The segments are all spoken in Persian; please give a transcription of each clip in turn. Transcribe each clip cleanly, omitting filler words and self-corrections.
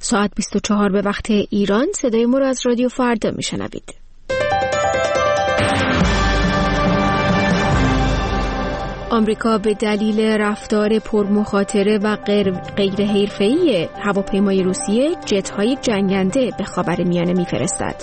ساعت 24 به وقت ایران. صدای ما را از رادیو فردا میشنوید. آمریکا به دلیل رفتار پرمخاطره و غیر حرفه‌ای هواپیمای روسیه جت‌های جنگنده به خاورمیانه می‌فرستد.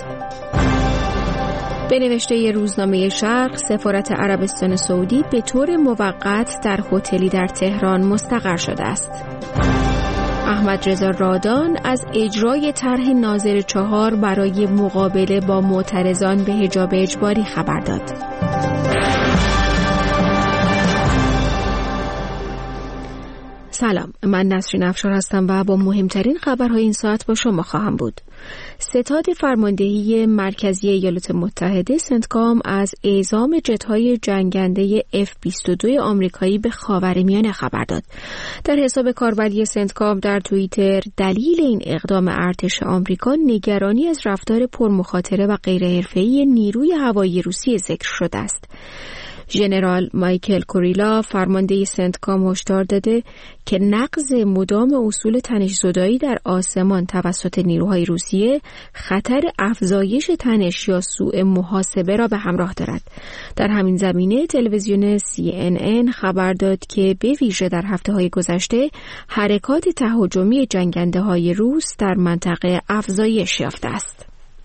به نوشته روزنامه شرق، سفارت عربستان سعودی به طور موقت در هتلی در تهران مستقر شده است. احمد رضا رادان از اجرای طرح ناظر 4 برای مقابله با معترضان به حجاب اجباری خبر داد. سلام، من نسرین افشار هستم و با مهمترین خبرهای این ساعت با شما خواهم بود. ستاد فرماندهی مرکزی ایالات متحده سنتکام از اعزام جت‌های جنگنده F-22 آمریکایی به خاورمیانه خبر داد. در حساب کاربری سنتکام در توییتر دلیل این اقدام ارتش آمریکا نگرانی از رفتار پرمخاطره و غیرحرفه‌ای نیروی هوایی روسیه ذکر شده است. ژنرال مایکل کوریلا فرمانده سنتکام هشدار داده که نقض مدام اصول تنش‌زدایی در آسمان توسط نیروهای روسیه خطر افزایش تنش یا سوء محاسبه را به همراه دارد. در همین زمینه تلویزیون CNN خبر داد که به ویژه در هفته‌های گذشته حرکات تهاجمی جنگنده‌های روس در منطقه افزایش یافته است.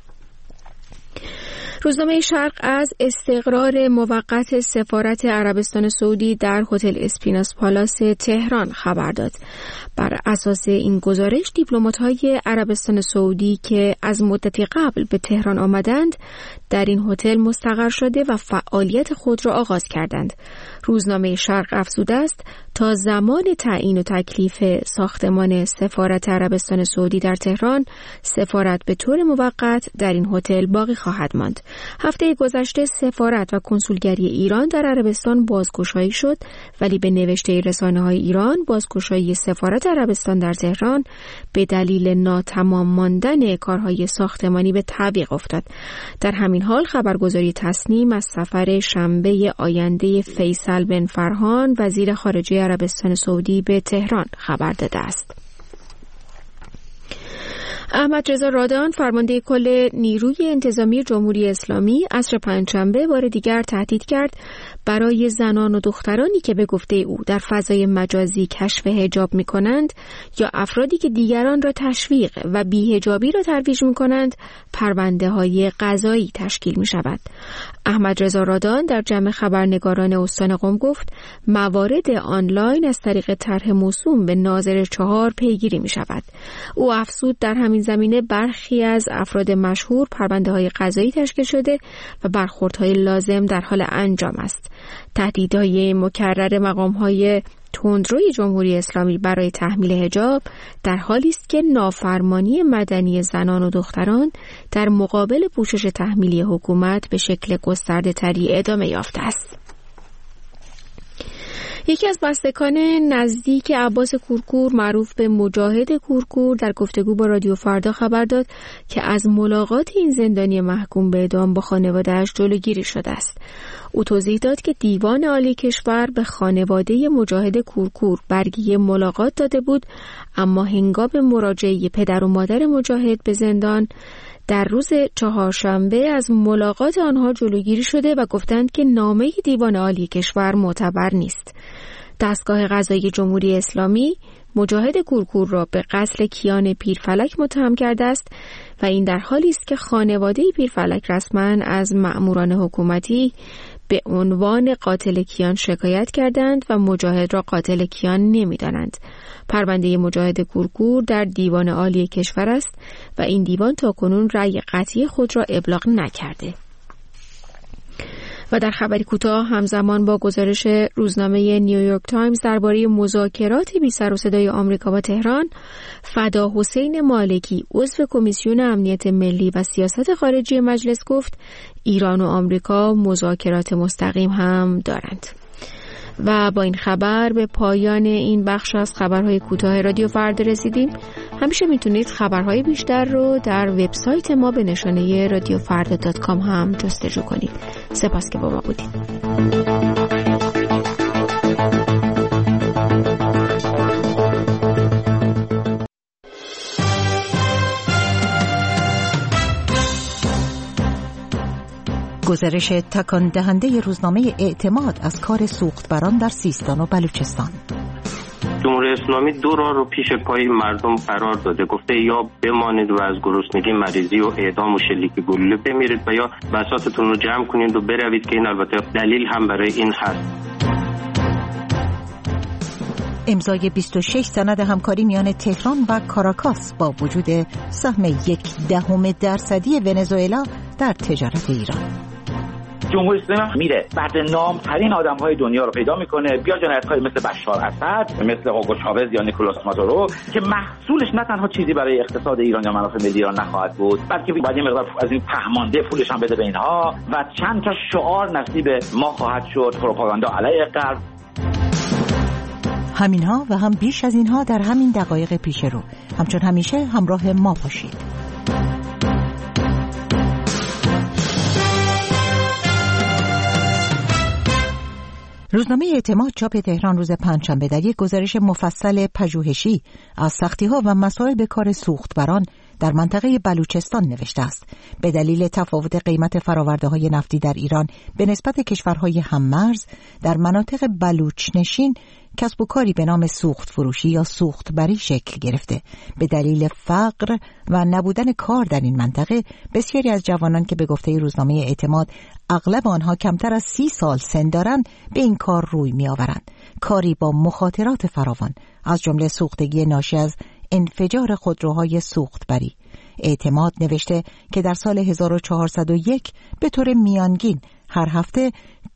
روزنامه شرق از استقرار موقت سفارت عربستان سعودی در هتل اسپیناس پالاس تهران خبر داد. بر اساس این گزارش دیپلمات‌های عربستان سعودی که از مدتی قبل به تهران آمدند در این هتل مستقر شده و فعالیت خود را آغاز کردند. روزنامه شرق افزوده است تا زمان تعیین و تکلیف ساختمان سفارت عربستان سعودی در تهران، سفارت به طور موقت در این هتل باقی خواهد ماند. هفته گذشته سفارت و کنسولگری ایران در عربستان بازگشایی شد، ولی به نوشته رسانه‌های ایران بازگشایی سفارت عربستان در تهران به دلیل ناتمام ماندن کارهای ساختمانی به تعویق افتاد. در همین حال خبرگزاری تصنیم از سفر شنبه آینده فیصل بن فرهان وزیر خارجه عربستان سعودی به تهران خبر داده است. احمد رضا رادان فرمانده کل نیروی انتظامی جمهوری اسلامی عصر پنجشنبه بار دیگر تهدید کرد برای زنان و دخترانی که به گفته او در فضای مجازی کشف حجاب می‌کنند یا افرادی که دیگران را تشویق و بی‌حجابی را ترویج می‌کنند پرونده‌های قضایی تشکیل می‌شود. احمد رضا رادان در جمع خبرنگاران استان قم گفت موارد آنلاین از طریق طرح موسوم به ناظر 4 پیگیری می‌شود. او افزود در همین زمینه برخی از افراد مشهور پرونده‌های قضایی تشکیل شده و برخوردهای لازم در حال انجام است. تهدیدهای مکرر مقام‌های تندروی جمهوری اسلامی برای تحمیل حجاب در حالی است که نافرمانی مدنی زنان و دختران در مقابل پوشش تحمیلی حکومت به شکل گسترده‌تری ادامه یافته است. یکی از بستگان نزدیک عباس کورکور معروف به مجاهد کورکور در گفتگو با رادیو فردا خبر داد که از ملاقات این زندانی محکوم به اعدام با خانواده‌اش جلوگیری شده است. او توضیح داد که دیوان عالی کشور به خانواده مجاهد کورکور برگه ملاقات داده بود، اما هنگام مراجعه پدر و مادر مجاهد به زندان در روز چهارشنبه از ملاقات آنها جلوگیری شده و گفتند که نامه دیوان عالی کشور معتبر نیست. دستگاه قضایی جمهوری اسلامی مجاهد کورکور را به قتل کیان پیرفلک متهم کرده است و این در حالی است که خانواده پیرفلک رسما از مأموران حکومتی به عنوان قاتل کیان شکایت کردند و مجاهد را قاتل کیان نمی‌دانند. پرونده مجاهد کورکور در دیوان عالی کشور است و این دیوان تاکنون رأی قطعی خود را ابلاغ نکرده. و در خبری کوتاه همزمان با گزارش روزنامه نیویورک تایمز درباره مذاکرات بی سر و صدای آمریکا با تهران، فدا حسین مالکی عضو کمیسیون امنیت ملی و سیاست خارجی مجلس گفت ایران و آمریکا مذاکرات مستقیم هم دارند. و با این خبر به پایان این بخش از خبرهای کوتاه رادیو فردا رسیدیم. همیشه میتونید خبرهای بیشتر رو در وبسایت ما به نشانه radiofarda.com هم جستجو کنید. سپاس که با ما بودید. گزارش تکان دهنده روزنامه اعتماد از کار سوختبران در سیستان و بلوچستان. جمهوری اسلامی 2 راه رو پیش پای مردم قرار داده، گفته یا بمانید و از گرسنگی، مریضی و اعدام و شلیک گلوله بمیرید و یا بساطتون رو جمع کنید و بروید، که این البته دلیل هم برای این هست. امضای 26 سند همکاری میان تهران و کاراکاس با وجود سهم 0.1% ونزوئلا در تجارت ایران. جمهوری اسلامی میره بعد نام ترین آدم‌های دنیا رو پیدا میکنه، بیا جنایت‌های مثل بشار اسد، مثل هوگو چاوز یا نیکولاس مادورو که محصولش نه تنها چیزی برای اقتصاد ایران یا منافع ملی ایران نخواهد بود، بلکه باید یه مقدار از این پهمانده پولش هم بده به اینها و چند تا شعار نصیب ما خواهد شد، پروپاگاندا علیه غرب. همینها و هم بیش از اینها در همین دقایق پیش رو. همچون همیشه همراه ما باشید. روزنامه اعتماد چاپ تهران روز پنجشنبه در یک گزارش مفصل پژوهشی از سختی‌ها و مصائب کار سوختبران در منطقه بلوچستان نوشته است. به دلیل تفاوت قیمت فرآورده‌های نفتی در ایران به نسبت کشورهای هم‌مرز، در مناطق بلوچنشین کسب و کاری به نام سوخت فروشی یا سوختبری شکل گرفته. به دلیل فقر و نبودن کار در این منطقه، بسیاری از جوانان که به گفته روزنامه اعتماد اغلب آنها کمتر از 30 سال سن دارند، به این کار روی می‌آورند. کاری با مخاطرات فراوان، از جمله سوختگی ناشی از انفجار خودروهای سوختبری. اعتماد نوشته که در سال 1401 به طور میانگین هر هفته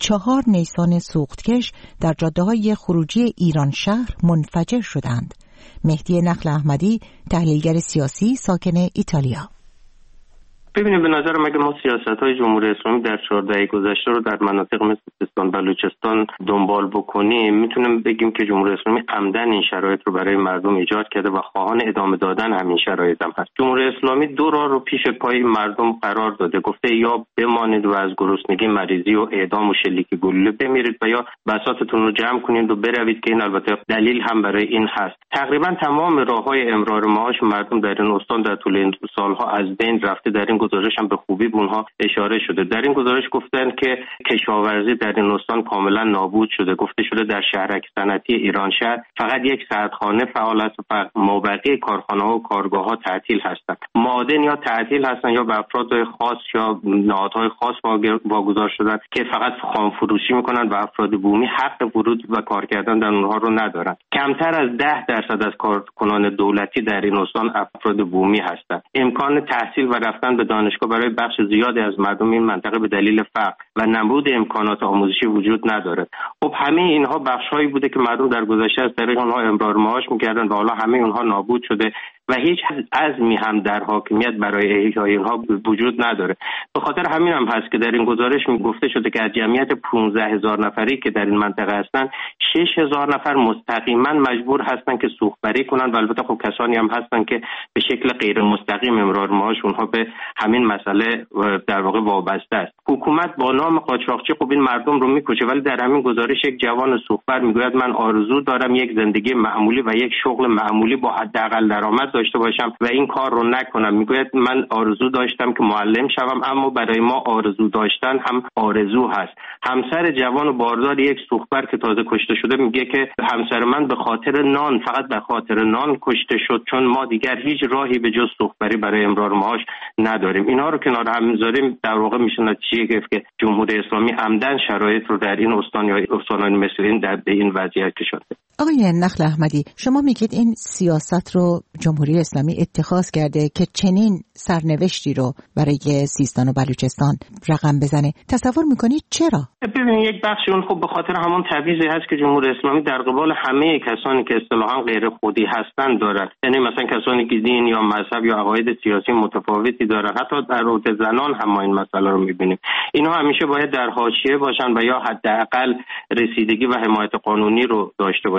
4 نیسان سوختکش در جاده‌های خروجی ایران شهر منفجر شدند. مهدی نخل احمدی، تحلیلگر سیاسی ساکن ایتالیا: ببینید، به نظر من اگه ما سیاست‌های جمهوری اسلامی در 4 دهه گذشته رو در مناطق مثل سیستان، بلوچستان دنبال بکنیم، میتونیم بگیم که جمهوری اسلامی عمدن این شرایط رو برای مردم ایجاد کرده و خواهان ادامه دادن همین شرایط هم هست. جمهوری اسلامی 2 راه رو پیش پای مردم قرار داده، گفته یا بمانید و از گرسنگی، مریضی و اعدام و شلیک گلوله بمیرید و یا بساطتون رو جمع کنید و بروید، که این البته دلیل هم برای این هست. تقریبا تمام راه‌های امرار معاش مردم در این استان در طول این سالها از بین رفته. در این گزارش هم به خوبی به اونها اشاره شده. در این گزارش گفتن که کشاورزی در این استان کاملا نابود شده. گفته شده در شهرک صنعتی ایران شهر فقط 1 سردخانه فعال است و مابقی کارخانه‌ها و کارگاه‌ها تعطیل هستند. معادن یا تعطیل هستند یا به افراد خاص یا نهادهای خاص واگذار شدن که فقط خام فروشی میکنن و افراد بومی حق ورود و کار کردن در اونها رو ندارن. کمتر از 10% از کارکنان دولتی در این استان افراد بومی هستند. امکان تحصیل و رفتن به دانشگاه برای بخش زیادی از مردم این منطقه به دلیل فقر و نبود امکانات آموزشی وجود نداره. خب همه اینها بخش‌هایی بوده که مردم در گذشته از طریق اونها امرار معاش می‌کردن و حالا همه اونها نابود شده و هیچ عزمی هم در حاکمیت برای احیای اینها وجود نداره. به خاطر همین هم هست که در این گزارش گفته شده که از جمعیت 15000 نفری که در این منطقه هستن، 6000 نفر مستقیما مجبور هستن که سوختبری کنن و البته خب کسانی هم هستن که به شکل غیر مستقیم امرار معاش اونها به همین مسئله در واقع وابسته است. حکومت با نام قاچاقچی خب این مردم رو میکشه، ولی در همین گزارش یک جوان سوختبر میگوید من آرزو دارم یک زندگی معمولی و یک شغل معمولی با حداقل درآمد داشته باشم و این کار رو نکنم. میگوید من آرزو داشتم که معلم شوم، اما برای ما آرزو داشتن هم آرزو هست. همسر جوان و باردار یک سوختبر که تازه کشته شده میگه که همسر من به خاطر نان، فقط به خاطر نان کشته شد، چون ما دیگر هیچ راهی به جز سوختبری برای امرار معاش نداریم. اینا رو کنار هم میذاریم، در واقع میشه نتیجه گرفت که جمهوری اسلامی عمدن شرایط رو در این استان یا استان‌های مثل این در به این وضعیت کشونده. آقای نخل احمدی، شما میگید این سیاست رو جمهوری اسلامی اتخاذ کرده که چنین سرنوشتی رو برای سیستان و بلوچستان رقم بزنه. تصور میکنید چرا؟ ببینید، یک بخشی اون خب به خاطر همون تبعیضی هست که جمهوری اسلامی در قبال همه کسانی که اصطلاحاً غیر خودی هستند دارد. یعنی مثلا کسانی که دین یا مذهب یا عقاید سیاسی متفاوتی دارن، حتی در رابطه زنان هم ما این مسئله رو میبینیم. اینها همیشه باید در حاشیه باشن و یا حداقل رسیدگی و حمایت قانونی رو داشته باشن.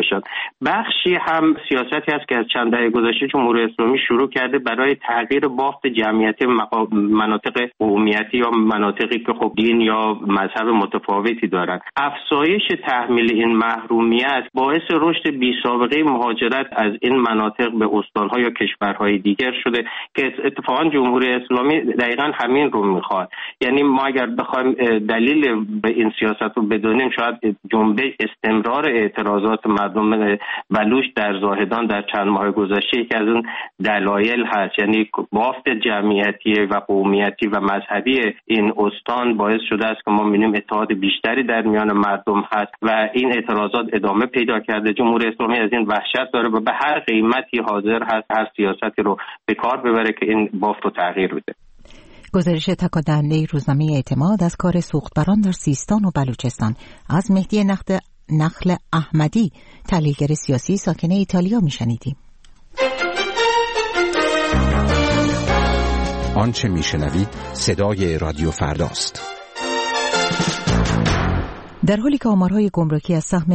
باشد. بخشی هم سیاستی است که از چند دهه گذشته جمهوری اسلامی شروع کرده برای تغییر بافت جمعیتی مناطق قومیتی یا مناطقی که خب دین یا مذهب متفاوتی دارند. افزایش تحمیل این محرومیت باعث رشد بی‌سابقه مهاجرت از این مناطق به استان‌ها یا کشورهای دیگر شده که اتفاقا جمهوری اسلامی دقیقاً همین رو می‌خواد. یعنی ما اگر بخوایم دلیل به این سیاست رو بدونیم، شاید جنبش استمرار اعتراضات مردم بلوچ در زاهدان در چند ماه گذشته یکی از اون دلایل هست. یعنی بافت جمعیتی و قومیتی و مذهبی این استان باعث شده است که ما می‌بینیم اتحاد بیشتری در میان مردم هست و این اعتراضات ادامه پیدا کرده. جمهوری اسلامی از این وحشت داره و به هر قیمتی حاضر هست هر سیاستی رو به کار ببره که این بافت رو تغییر بده. گزارش تکان‌دهنده روزنامه اعتماد از کار سوختبران در سیستان و بلوچستان از مهدی نخل احمدی، تحلیلگر سیاسی ساکن ایتالیا میشنیدیم. آنچه میشنوید صدای رادیو فرداست. در حالی که آمارهای گمرکی از سهم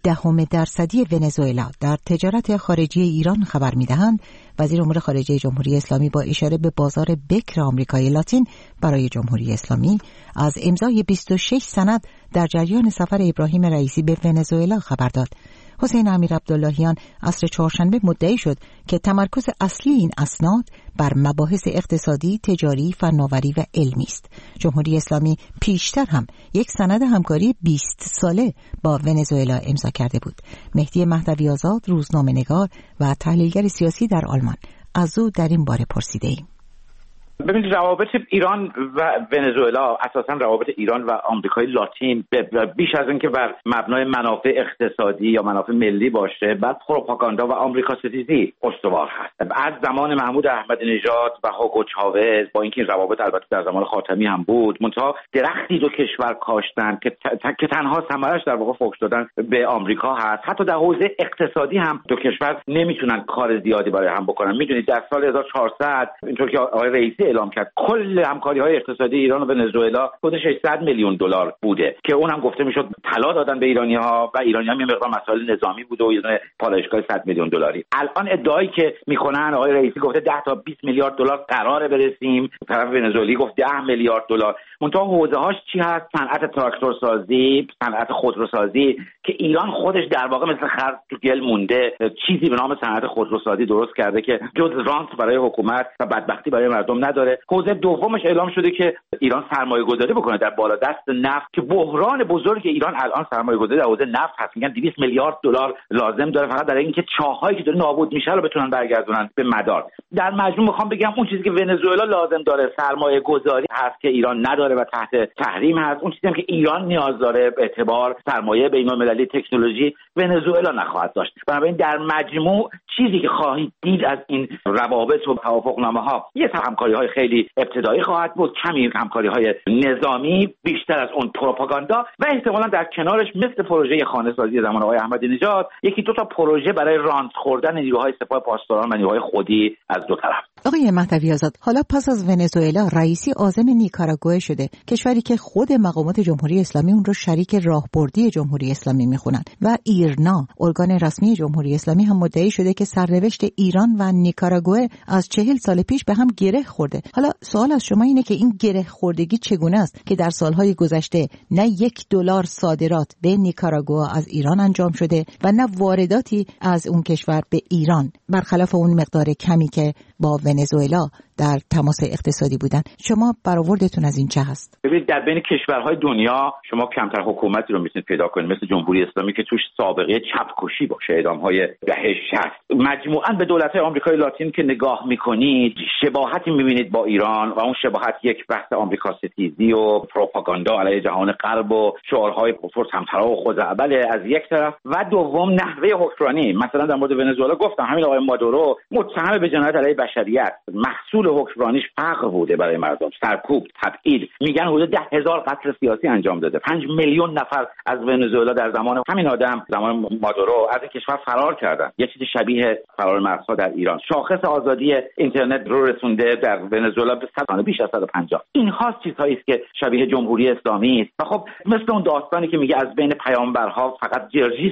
0.1% ونزوئلا در تجارت خارجی ایران خبر می‌دهند، وزیر امور خارجه جمهوری اسلامی با اشاره به بازار بکر آمریکای لاتین برای جمهوری اسلامی از امضای 26 سند در جریان سفر ابراهیم رئیسی به ونزوئلا خبر داد. حسین امیر عبداللهیان عصر چهارشنبه مدعی شد که تمرکز اصلی این اسناد بر مباحث اقتصادی، تجاری، فناوری و علمی است. جمهوری اسلامی پیشتر هم یک سند همکاری 20 ساله با ونزوئلا امضا کرده بود. مهدی مهدوی آزاد، روزنامه‌نگار و تحلیلگر سیاسی در آلمان، از او در این باره پرسیده‌ایم. ببینید، روابط ایران و ونزوئلا، اساساً روابط ایران و آمریکای لاتین بیش از اینکه بر مبنای منافع اقتصادی یا منافع ملی باشه، بر پروپاگاندا و آمریکا ستیزی استوار هست. از زمان محمود احمدی نژاد و هوگو چاوز، با اینکه روابط البته در زمان خاتمی هم بود، منتها درختی دو کشور کاشتن که تنها ثمرش در واقع فوکس دادن به آمریکا هست. حتی در حوزه اقتصادی هم دو کشور نمیتونن کار زیادی برای هم بکنن. میدونید در سال 1400 اینطور که آقای رئیسی اعلام کرد، کل همکاری‌های اقتصادی ایران و ونزوئلا حدود 600 میلیون دلار بوده که اون هم گفته میشد طلا دادن به ایرانی‌ها و ایرانی‌ها یه مقدار مسائل نظامی بوده و یه دونه پالایشگاه 100 میلیون دلاری. الان ادعایی که میکنن، آقای رئیسی گفته 10 تا 20 میلیارد دلار قراره برسیم، طرف ونزوئلی گفت 10 میلیارد دلار. منتها حوزه‌هاش چی هست؟ صنعت تراکتورسازی، صنعت خودروسازی که ایران خودش در واقع مثل خر تو گل مونده، چیزی به نام صنعت خودروسازی درست کرده که جز رانت برای حکومت و بدبختی برای مردم نداره. حوزه دومش اعلام شده که ایران سرمایه گذاری بکنه در بالادست نفت که بحران بزرگ ایران الان سرمایه گذاری در حوزه نفت هست. میگن 200 میلیارد دلار لازم داره فقط برای اینکه چاهایی که داره نابود میشه رو بتونن برگردونن به مدار. در مجموع میخوام بگم اون چیزی که ونزوئلا لازم داره سرمایه گذاری هست که ایران نداره و تحت تحریم هست. اون چیزی هم که ایران نیاز داره اعتبار، سرمایه بین‌المللی، تکنولوژی، ونزوئلا نخواهد داشت. بنابراین در مجموع چیزی که خواهید دید از این روابط و توافقنامه‌ها یه همکاری‌های خیلی ابتدایی خواهد بود، کمی همکاری‌های نظامی، بیشتر از اون پروپاگاندا و احتمالاً در کنارش مثل پروژه خانه‌سازی زمان آقای احمدی نژاد یکی دو تا پروژه برای رانت خوردن نیروهای سپاه پاسداران و نیروهای خودی از دو طرف. آقای مهدوی آزاد، حالا پس از ونزوئلا رئیسی عازم نیکاراگوئه شده، کشوری که خود مقامات جمهوری اسلامی اون رو شریک راهبردی جمهوری اسلامی میخونن و ایرنا، ارگان رسمی جمهوری اسلامی، هم مدعی شده که سرنوشت ایران و نیکاراگوئه از 40 سال پیش به هم گره خورده. حالا سوال از شما اینه که این گره خوردگی چگونه است که در سالهای گذشته نه $1 صادرات به نیکاراگوئه از ایران انجام شده و نه وارداتی از اون کشور به ایران، برخلاف اون مقدار کمی که با ونزوئلا در تماس اقتصادی بودن. شما برآوردتون از این چه هست؟ ببینید، در بین کشورهای دنیا شما کمتر حکومتی رو میتونید پیدا کنید مثل جمهوری اسلامی که توش سابقه چپ‌کشی باشه، اعدام‌های دهه 60. مجموعاً به دولت‌های آمریکای لاتین که نگاه می‌کنید شباهتی می‌بینید با ایران و اون شباهت یک بحث آمریکا ستیزی و پروپاگاندا علیه جهان غرب و شعارهای پرطمطراق و خزعبل از یک طرف و دوم نحوه حکمرانی. مثلا در مورد ونزوئلا گفتم همین آقای مادورو متهم به جنایت علیه بشریت، محصول حکمرانیش فقر بوده برای مردم، سرکوب، تبعید. میگن حدود 10,000 قتل سیاسی انجام داده. 5 میلیون نفر از ونزوئلا در زمان همین آدم، زمان مادورو، از این کشور فرار کردن. یه چیز شبیه فرار مغزها در ایران. شاخص آزادی اینترنت رو رسونده در ونزوئلا به بیش از 150. اینها چیزهایی است که شبیه جمهوری اسلامی است. و خب مثل اون داستانی که میگه از بین پیامبرها فقط جرجیس رو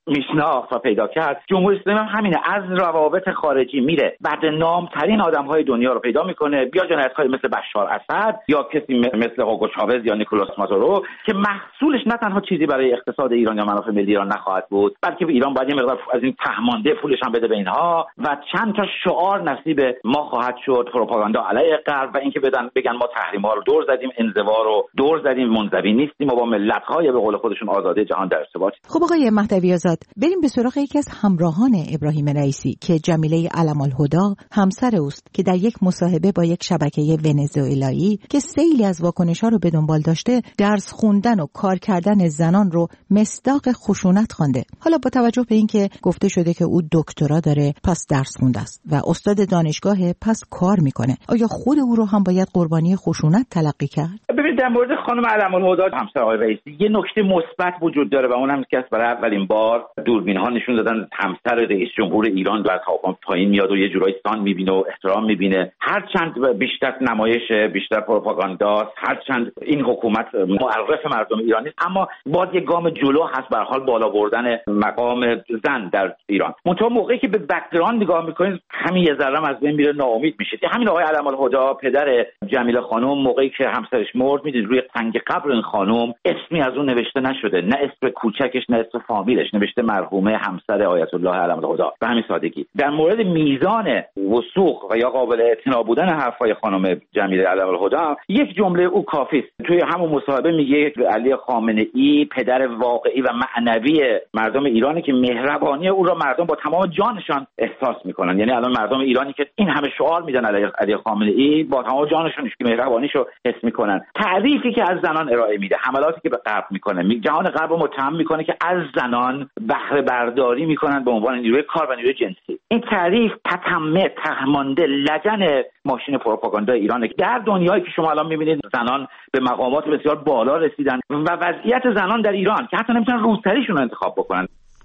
میشناخت و پیدا کرد. جمهوری اسلامی هم همینه، از روابط خارجی میره بدنام‌ترین آدم‌های دنیا رو پیدا میکنه، بیا جنایت‌های مثل بشار اسد یا کسی مثل هوگو چاوز یا نیکولاس مادورو که محصولش نه تنها چیزی برای اقتصاد ایران یا منافع ملی ایران نخواهد بود، بلکه ایران باید یه مقدار از این تهمانده پولش هم بده به اینها و چند تا شعار نصیب ما خواهد شد، پروپاگاندا علیه غرب و اینکه بگن ما تحریم‌ها رو دور زدیم، انزوا رو دور زدیم، منزوی نیستیم و با ملت‌های به قول خودشون آزاده جهان در ارتباط. خب آقای مهدوی آزاد، بریم به سراغ یکی از همراهان ابراهیم رئیسی که جمیله علم‌الهدی همسر اوست که در یک مصاحبه با یک شبکه ونزوئلایی که سیلی از واکنش‌ها رو به دنبال داشته، درس خوندن و کار کردن زنان رو مصداق خشونت خوانده. حالا با توجه به اینکه گفته شده که او دکترا داره پس درس خونده است و استاد دانشگاه پس کار میکنه، آیا خود او رو هم باید قربانی خشونت تلقی کرد؟ ببینید در مورد خانم علم‌الهدی همسر آقای رئیسی یه نکته مثبت وجود داره و اونم که برای اولین بار دوربین‌ها نشون دادن همسر رئیس جمهور ایران در هواپیما پایین میاد و یه جورایی سان میبینه و احترام میبینه. هرچند بیشتر نمایش، بیشتر پروپاگاندا، هرچند این حکومت معرف مردم ایرانی است، اما باز یه گام جلو هست به هر حال بالا بردن مقام زن در ایران. منتها موقعی که به بک‌گراند نگاه میکنید همین یه ذره از بین میره، ناامید میشید. همین آقای علم‌الهدی پدر جمیله خانم موقعی که همسرش مرد، میدید روی تنگ قبر این خانم اسمی از اون نوشته نشده، نه اسم کوچکش نه اسم فامیلش، نوشته مرحومه همسر آیت الله علم‌الهدی. به همین سادگی در مورد میزان وثوق و یا قابل اعتنا بودن حرفای خانم جمیله علم‌الهدی یک جمله او کافی است. توی همون مصاحبه میگه علی خامنه‌ای پدر واقعی و معنوی مردم ایرانی که مهربانی او را مردم با تمام جانشان احساس میکنن. یعنی الان مردم ایرانی که این همه شعار میدن علی خامنه‌ای با تمام جانشون که مهربانیشو حس میکنن. تعریفی که از زنان ارائه میده، حملاتی که به غرب میکنه، جهان غرب رو متهم میکنه که از زنان بهره برداری میکنن به عنوان نیروی کار و نیروی جنسی. این تعریف تتمه، تهمانده، لجن ماشین پروپاگاندا ایرانه. در دنیایی که شما الان میبینید زنان به مقامات بسیار بالا رسیدن و وضعیت زنان در ایران که حتی نمیتونن روسریشون رو انتخاب بکنن.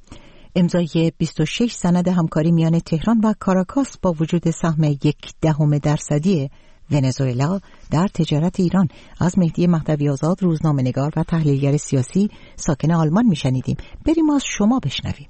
امضای 26 سند همکاری میان تهران و کاراکاس با وجود سهم 0.1% ونزوئلا در تجارت ایران. از مهدی مهدوی آزاد، روزنامه‌نگار و تحلیلگر سیاسی ساکن آلمان میشنیدیم. بریم از شما بشنویم.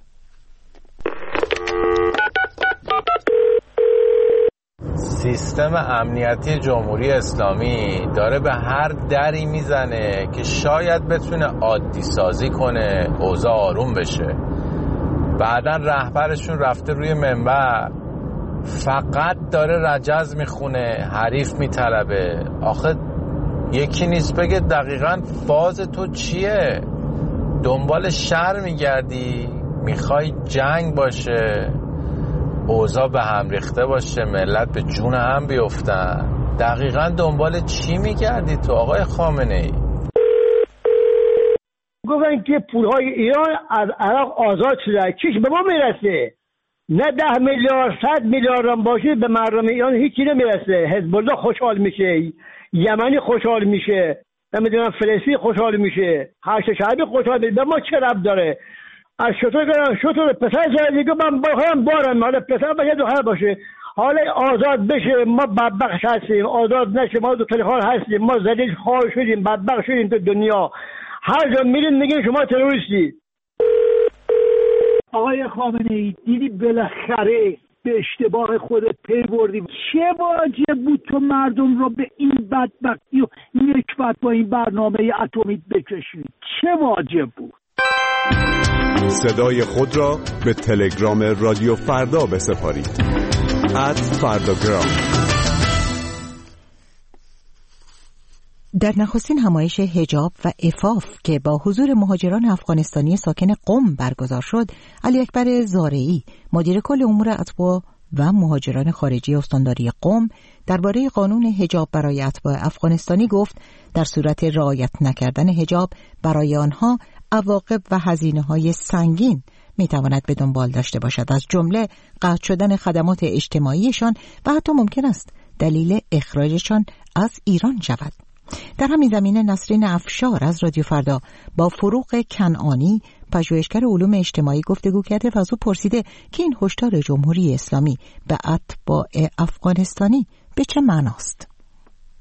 سیستم امنیتی جمهوری اسلامی داره به هر دری میزنه که شاید بتونه عادی سازی کنه، اوضاع آروم بشه. بعدن رهبرشون رفته روی منبر فقط داره رجز میخونه، حریف میطلبه. آخه یکی نیست بگه دقیقاً فاز تو چیه؟ دنبال شر میگردی؟ میخوای جنگ باشه؟ اوضاع به هم ریخته باشه؟ ملت به جون هم بیفتن؟ دقیقاً دنبال چی میگردی تو آقای خامنه‌ای؟ گفتن که پولهای ایران از عراق آزاد شده، چیش به ما میرسه؟ نه 10 میلیارد 100 میلیارد هم باشه به مردم ایران هیچی نمیرسه. حزب الله خوشحال میشه، یمنی خوشحال میشه، نمیدونم فلسطینی خوشحال میشه، هشت شعبی خوشحال میشه. به ما چه ربط داره؟ از شطور پسر دیگه من بارم حالا پسر باشه دختر باشه، حالا آزاد بشه ما بدبخت هستیم، آزاد نشه ما دو تلخار هستیم، ما ذلیل خوار شدیم، بدبخت شدیم تو دنیا. هر جا میرین میگین شما تروریستی. آقای خامنه‌ای دیدی بالاخره به اشتباه خودت پی بردی. چه واجب بود تو مردم رو به این بدبختی و نکبت با این برنامه اتمی بکشی؟ چه واجب بود؟ صدای خود را به تلگرام رادیو فردا بسپارید. @فرداگرام. در نخستین همایش حجاب و عفاف که با حضور مهاجران افغانستانی ساکن قم برگزار شد، علی اکبر زارعی مدیر کل امور اتباع و مهاجران خارجی استانداری قم درباره قانون حجاب برای اتباع افغانستانی گفت در صورت رعایت نکردن حجاب برای آنها عواقب و هزینه‌های سنگین میتواند به دنبال داشته باشد، از جمله قطع شدن خدمات اجتماعیشان و حتی ممکن است دلیل اخراجشان از ایران شود. در همین زمینه نسرین افشار از رادیو فردا با فروغ کنعانی پژوهشگر علوم اجتماعی گفتگو کرده و از او پرسیده که این هشدار جمهوری اسلامی به اتباع افغانستانی به چه معناست؟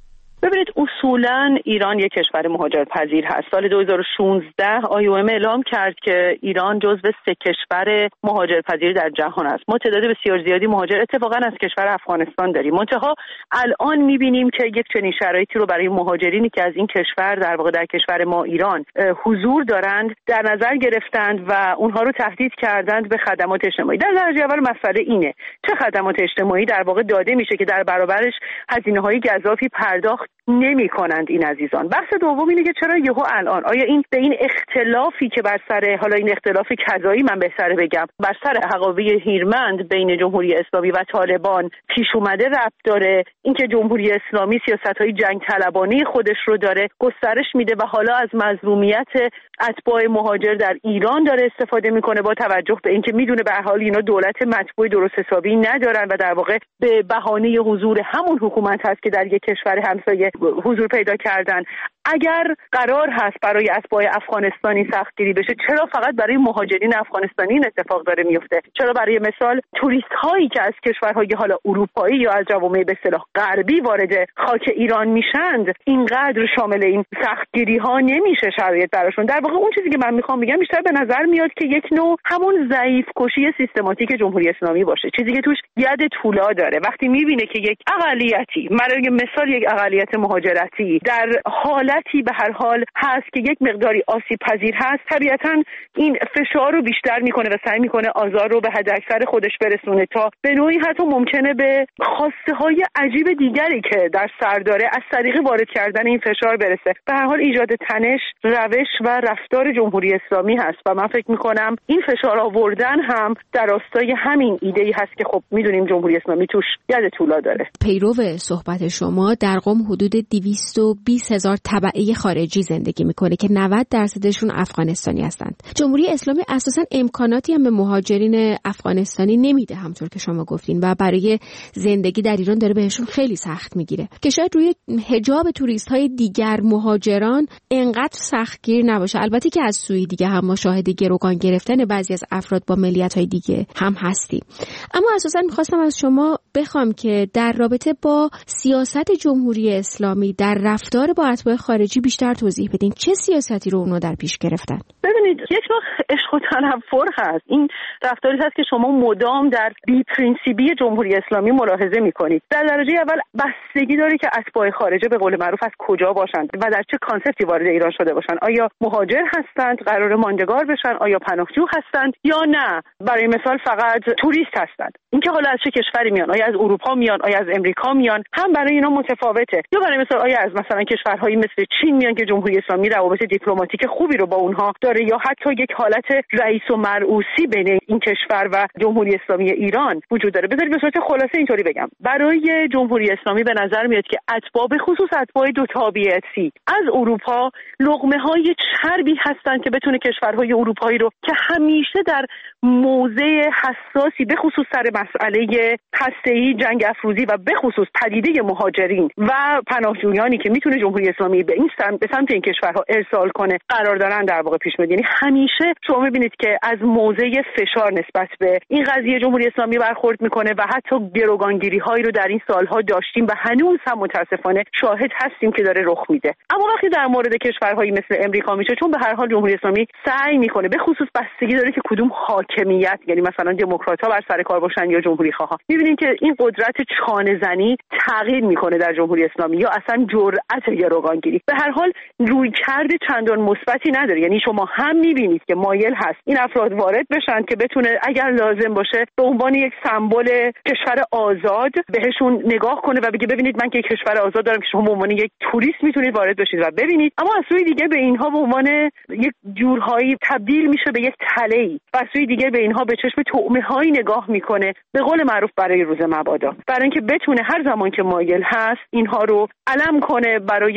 ببینید اصولاً ایران یک کشور مهاجرپذیر هست. سال 2016 IOM اعلام کرد که ایران جزو 3 کشور مهاجرپذیر در جهان است. ما تعداد بسیار زیادی مهاجر اتفاقاً از کشور افغانستان داریم. منتها الان می‌بینیم که یک چنین شرایطی رو برای مهاجرینی که از این کشور در واقع در کشور ما ایران حضور دارند در نظر گرفتند و اونها رو تهدید کردند به خدمات اجتماعی. در درجه اول مسئله اینه چه خدمات اجتماعی در واقع داده میشه که در برابرش هزینه‌های گزافی پرداخت نمی‌کنند این عزیزان. بحث دوم اینه که چرا یهو الان آیا این به این اختلافی که بر سر حالا این اختلاف کذایی من بهتره بگم بر سر حقابه هیرمند بین جمهوری اسلامی و طالبان پیش اومده ربط داره؟ اینکه جمهوری اسلامی سیاست‌های جنگ طلبانه خودش رو داره گسترش میده و حالا از مظلومیت اتباع مهاجر در ایران داره استفاده میکنه با توجه به اینکه میدونه به هر حال اینا دولت مطبوع درست حسابی ندارن و در واقع به بهانه حضور همون حکومت هست که در یک کشور همسایه حضور پیدا کردن. اگر قرار هست برای اتباع افغانستانی سختگیری بشه چرا فقط برای مهاجرین افغانستانی این اتفاق داره میفته؟ چرا برای مثال توریست هایی که از کشورهای حالا اروپایی یا از جوامع به اصطلاح غربی وارد خاک ایران میشند اینقدر شامل این سختگیری ها نمیشه شرایط براشون؟ در واقع اون چیزی که من میخوام بگم بیشتر به نظر میاد که یک نوع همون ضعیف کشی سیستماتیک جمهوری اسلامی باشه، چیزی که توش ید طولا داره. وقتی میبینه که یک اقلیتی برای مثال یک اقلیت مهاجرتی در حالتی به هر حال هست که یک مقداری آسیب پذیر هست، طبیعتاً این فشار رو بیشتر میکنه و سعی میکنه آزار رو به حداکثر خودش برسونه تا به نوعی حتی ممکنه به خواسته های عجیب دیگری که در سر داره از طریق وارد کردن این فشار برسه. به هر حال ایجاد تنش روش و رفتار جمهوری اسلامی هست و من فکر میکنم این فشار آوردن هم در راستای همین ایده‌ای هست که خب میدونیم جمهوری اسلامی توش ید طولا داره. پیرو صحبت شما در قم حدود 220,000 تبعه خارجی زندگی میکنه که 90% افغانستانی هستند. جمهوری اسلامی اساساً امکاناتی هم به مهاجرین افغانستانی نمیده همونطور که شما گفتین و برای زندگی در ایران داره بهشون خیلی سخت میگیره که شاید روی حجاب توریست های دیگر مهاجران انقدر سختگیر نباشه. البته که از سوی دیگه هم ما شاهد گروگان گرفتن بعضی از افراد با ملیت های دیگه هم هستیم. اما اساساً میخواستم از شما بخوام که در رابطه با سیاست جمهوری اسلامی در رفتار با اتباع خارجی بیشتر توضیح بدین. چه سیاستی رو اونا در پیش گرفتن؟ ببینید یک نوع عشق و تنفر هست. این رفتاری هست که شما مدام در بی پرینسیبی جمهوری اسلامی ملاحظه میکنید. در درجه اول بستگی داره که اتباع خارجه به قول معروف از کجا باشند و در چه کانسپتی وارد ایران شده باشند. آیا مهاجر هستند قرار ماندگار بشن؟ آیا پناهجو هستند یا نه برای مثال فقط توریست هستند؟ اینکه حالا از چه کشوری میان، آیا از اروپا میان، آیا از امریکا میان، هم برای اینا متفاوته. یا برای مثال آیا از مثلا کشورهایی مثل چین میان که جمهوری اسلامی روابط دیپلماتیک خوبی رو با اونها داره، یا حتی یک حالت رئیس و مرعوسی بین این کشور و جمهوری اسلامی ایران وجود داره. بذارید به صورت خلاصه اینطوری بگم، برای جمهوری اسلامی به نظر میاد که اتباع به خصوص اتباع دو تابعیتی از اروپا لقمه های چربی هستند که بتونه کشورهای اروپایی رو که همیشه در موضع حساسی به خصوص سر مسئله هسته‌ای جنگ افروزی و به خصوص پدیده مهاجرین و پناهجویانی که میتونه جمهوری اسلامی به سمت این کشورها ارسال کنه قرار دارن در واقع پیش میاد. یعنی همیشه شما میبینید که از موضع فشار نسبت به این قضیه جمهوری اسلامی برخورد میکنه و حتی گروگانگیری هایی رو در این سالها داشتیم و هنوز هم متاسفانه شاهد هستیم که داره رخ میده. اما وقتی در مورد کشورهایی مثل امریکا میشه، چون به هر حال جمهوری اسلامی سعی میکنه به خصوص بستگی داره که کدوم حاکمیت، یعنی مثلا دموکرات‌ها بر سر کار باشن یا جمهوری خواها، میبینید که این قدرت چانه زنی تغییر میکنه در جمهوری اسلامی یا اصلا جرأت گروگانگیری به هر حال رویکرد چندان مثبتی نداره. یعنی شما هم میبینید که مایل هست این افراد وارد بشن که بتونه اگر لازم باشه به عنوان یک سمبل کشور آزاد بهشون نگاه کنه و بگه ببینید من که یک کشور آزاد دارم که شما به عنوان یک توریست میتونید وارد بشید و ببینید. اما از سوی دیگه به اینها به عنوان یک جورهایی تبدیل میشه به یک تله‌ای و از سوی دیگه به اینها به چشم طعمه‌هایی نگاه میکنه به قول معروف برای روز مبادا، برای اینکه بتونه هر زمان که مایل هست اینها رو علم کنه برای زورگویی.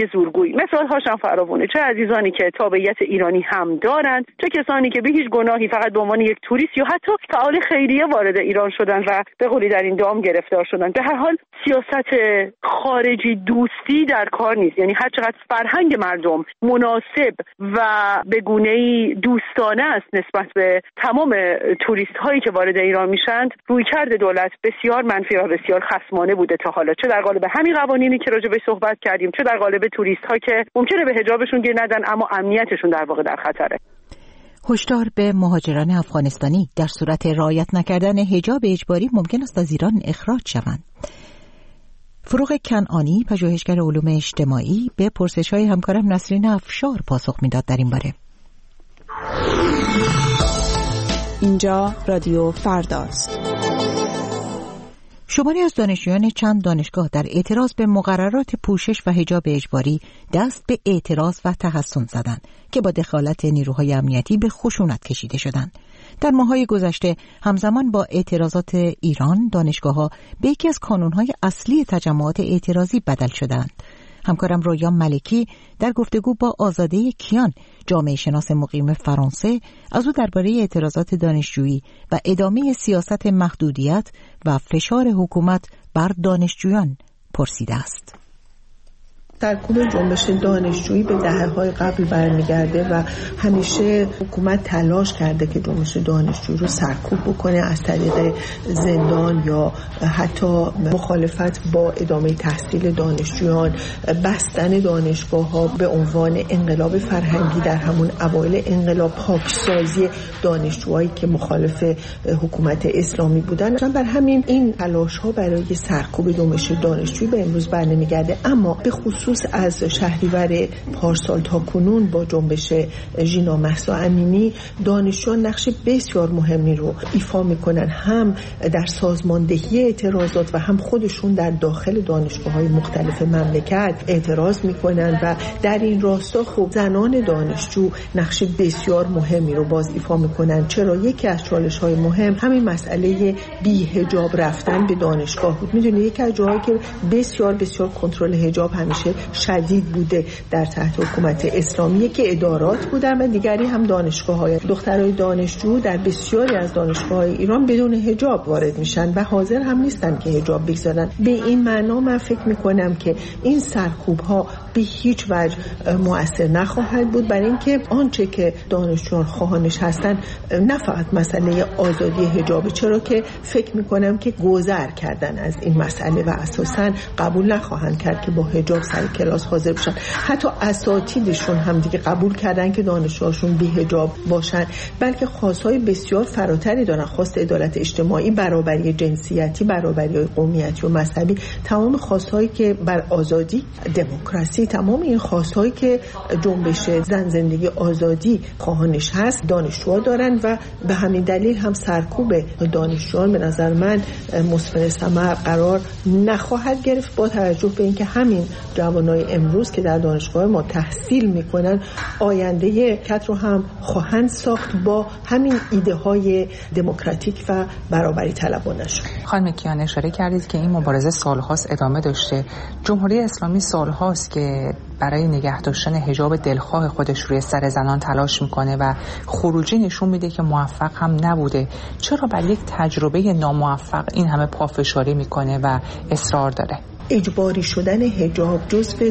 روی. مثال‌هاش هم فراوونه، چه عزیزانی که تابعیت ایرانی هم دارند، چه کسانی که به هیچ گناهی فقط به عنوان یک توریست یا حتی فعال خیریه وارد ایران شدن و به قولی در این دام گرفتار شدن. به هر حال سیاست خارجی دوستی در کار نیست. یعنی هر چقدر فرهنگ مردم مناسب و به گونه‌ای دوستانه است نسبت به تمام توریست هایی که وارد ایران میشند، رویکرد دولت بسیار منفی و بسیار خصمانه بوده تا حالا، چه در قالب همین قوانینی که راجع بهش صحبت کردیم، چه در قالب توریست ها که ممکنه به حجابشون گیر ندن اما امنیتشون در واقع در خطره. هشدار به مهاجران افغانستانی در صورت رعایت نکردن حجاب اجباری ممکن است از ایران اخراج شوند. فروغ کنعانی، پژوهشگر علوم اجتماعی، به پرسش‌های همکارم نسرین افشار پاسخ میداد در این باره. اینجا رادیو فرداست. شماری از دانشجویان چند دانشگاه در اعتراض به مقررات پوشش و حجاب اجباری دست به اعتراض و تحصن زدند که با دخالت نیروهای امنیتی به خشونت کشیده شدند. در ماه‌های گذشته همزمان با اعتراضات ایران، دانشگاه‌ها به یکی از کانون‌های اصلی تجمعات اعتراضی بدل شدند. همکارم رویا ملکی در گفتگو با آزاده کیان، جامعه شناس مقیم فرانسه، از او درباره اعتراضات دانشجویی و ادامه سیاست محدودیت و فشار حکومت بر دانشجویان پرسیده است. سرکوب جنبش دانشجویی به دهه‌های قبل برمیگرده و همیشه حکومت تلاش کرده که جنبش دانشجویی رو سرکوب بکنه از طریق زندان یا حتی مخالفت با ادامه تحصیل دانشجویان، بستن دانشگاه‌ها به عنوان انقلاب فرهنگی در همون اوایل انقلاب، پاکسازی دانشجوهایی که مخالف حکومت اسلامی بودن. بر همین این تلاش‌ها برای سرکوب جنبش دانشجویی به امروز برنمیگرده، اما به خصوص از شهریور پارسال تا کنون با جنبش ژینا مهسا امینی دانشجویان نقش بسیار مهمی رو ایفا میکنن، هم در سازماندهی اعتراضات و هم خودشون در داخل دانشگاه‌های مختلف مملکت اعتراض میکنن و در این راستا خب زنان دانشجو نقش بسیار مهمی رو باز ایفا میکنن. چرا؟ یکی از چالش‌های مهم همین مسئله بی حجاب رفتن به دانشگاه بود. میدونید یکی از جاهایی که بسیار بسیار کنترل حجاب همیشه شدید بوده در تحت حکومت اسلامی که ادارات بودن و دیگری هم دانشگاه‌های. دخترای دانشجو در بسیاری از دانشگاه‌های ایران بدون حجاب وارد میشن و حاضر هم نیستن که حجاب بگذارن. به این معنا من فکر میکنم که این سرکوب‌ها به هیچ وجه مؤثر نخواهد بود، برای اینکه آنچه که دانشجویان خواهانش هستن نه فقط مسئله آزادی حجاب، چرا که فکر میکنم که گذر کردن از این مسئله و اساساً قبول نخواهند کرد که با حجاب سر کلاس حاضر بشن. حتی اساتیدشون هم دیگه قبول کردن که دانشجوهاشون بی حجاب باشن، بلکه خواستهای بسیار فراتری دارن، خواست عدالت اجتماعی، برابری جنسیتی، برابری قومیتی و مذهبی، تمام خواستهایی که بر آزادی، دموکراسی، تمام این خواستهایی که جنبش زن زندگی آزادی خواهانش هست دانشجوها دارن و به همین دلیل هم سرکوب دانشجویان به نظر من مثمر ثمر قرار نخواهد گرفت، با توجه به اینکه همین جوانای امروز که در دانشگاه ما تحصیل میکنن آینده کت رو هم خواهند ساخت با همین ایده های دموکراتیک و برابری طلبانش. خانم کیان اشاره کردید که این مبارزه سالهاست ادامه داشته. جمهوری اسلامی سالهاست که برای نگه داشتن حجاب دلخواه خودش روی سر زنان تلاش میکنه و خروجی نشون میده که موفق هم نبوده. چرا بر یک تجربه ناموفق این همه پافشاری میکنه و اصرار داره؟ اجباری شدن حجاب جزو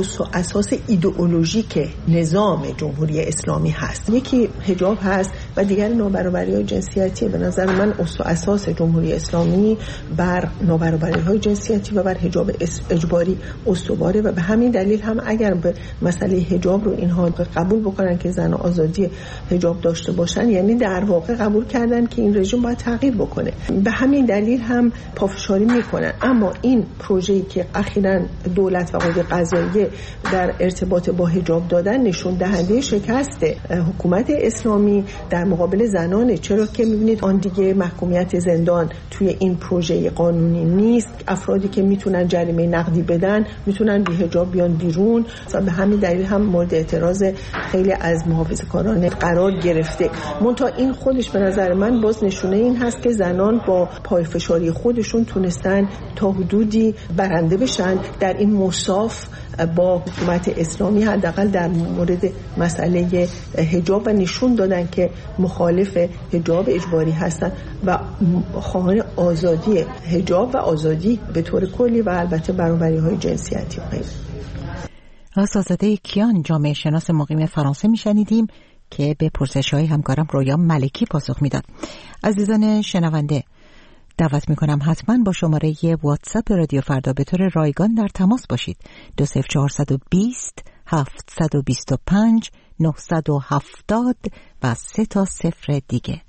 اساس ایدئولوژیک نظام جمهوری اسلامی هست. یکی حجاب هست و دیگر نابرابری‌های جنسیتی. به نظر من اساس جمهوری اسلامی بر نابرابری‌های جنسیتی و بر حجاب اجباری استواره و به همین دلیل هم اگر به مسئله حجاب رو اینها قبول بکنن که زن آزادی حجاب داشته باشن، یعنی در واقع قبول کردن که این رژیم باید تغییر بکنه. به همین دلیل هم پافشاری میکنن. اما این پروژه که اخیراً دولت و قوه قضاییه در ارتباط با حجاب دادن نشون دهنده شکست حکومت اسلامی در در مقابل زنانه، چرا که میبینید آن دیگه محکومیت زندان توی این پروژه قانونی نیست. افرادی که میتونن جریمه نقدی بدن میتونن بی حجاب بیان بیرون. به همین دلیل هم مورد اعتراض خیلی از محافظه‌کاران قرار گرفته. منتها این خودش به نظر من باز نشونه این هست که زنان با پایفشاری خودشون تونستن تا حدودی برنده بشن در این مصاف با حکومت اسلامی، حداقل در مورد مسئله حجاب، و نشون دادن که مخالف حجاب اجباری هستن و خواهان آزادی حجاب و آزادی به طور کلی و البته برابری‌های جنسیتی و غیره. آزاده کیان، جامعه شناس مقیم فرانسه میشنیدیم که به پرسش‌های همکارم رویا ملکی پاسخ میداد. عزیزان شنونده، دعوت میکنم حتما با شماره واتساپ رادیو فردا به طور رایگان در تماس باشید. 20420 725 970 و 3 تا 0 دیگه.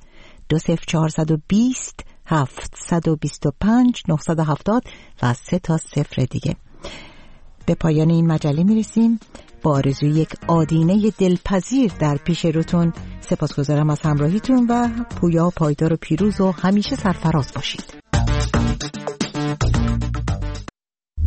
20420 725 970 و 3 تا 0 دیگه. به پایان این مجله میرسیم با آرزوی یک آدینه دلپذیر در پیش روتون. سپاسگزارم از همراهیتون و پویا، پایدار و پیروز و همیشه سرفراز باشید.